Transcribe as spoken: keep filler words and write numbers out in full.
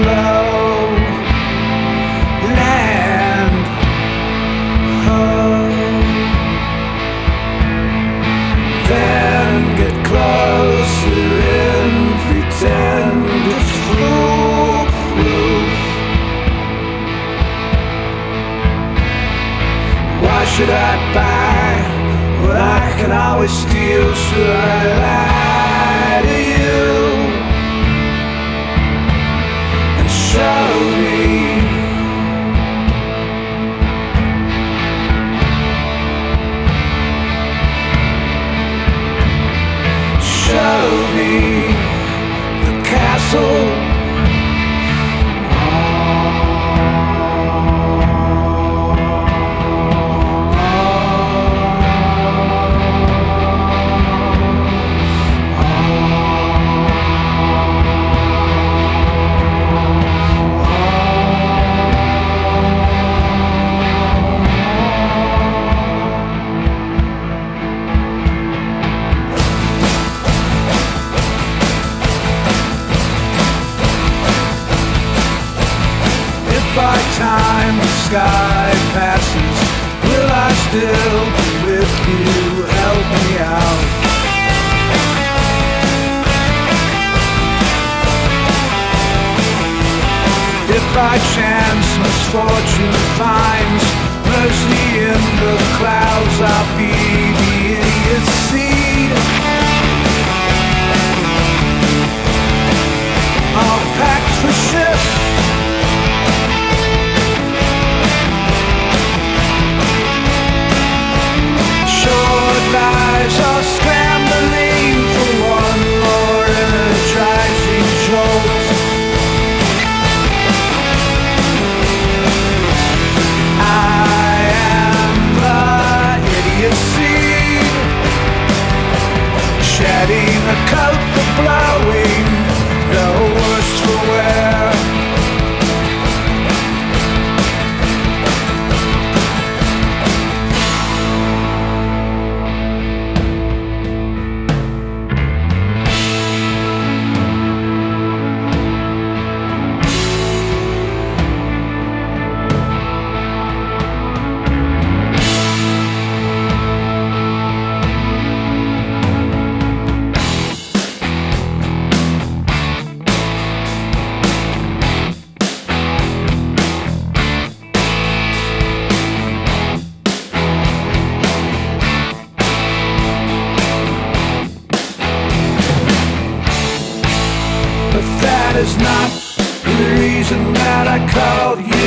slow land. Oh. Then get closer and pretend it's foolproof. Why should I buy what I can always steal? Should I lie to you and show me? Show me the castle. By time the sky passes, will I still be with you? Help me out. If by chance misfortune finds mercy in the clouds, I'll be the idiot seed. I'll pack for ships. Lies are scrambling for one more energizing jolt. I am the idiot seed, shedding a coat for blowing, no worse for wear. That is not the reason that I called you.